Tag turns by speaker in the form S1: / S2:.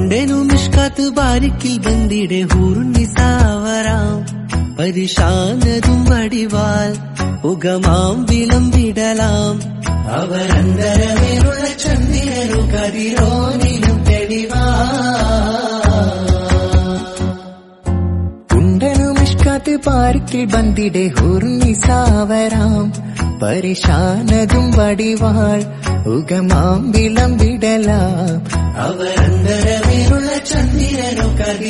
S1: ഉണ്ടേനു മിഷ്കാത്ത് ബാരിക്കിൽ ബന്ദിടെ ഹൂറുന്നിസാവരാം പരിശാനതും വടിവാൽ ഉഗമാം വിളമ്പിടലാം അവരന്തരമേലുള്ള ചന്ദ്രനു കതിരോനിലും തെളിവാ
S2: ഉണ്ടനു മിഷ്കാത്ത് ബാരിക്കിൽ ബന്ദിടെ ഹൂറുന്നിസാവരാം പരിശാനതും വടിവാൾ ഉഗമാം വിളമ്പിടലാം
S1: അവരന്തരമേലുള്ള ചന്ദ്രനു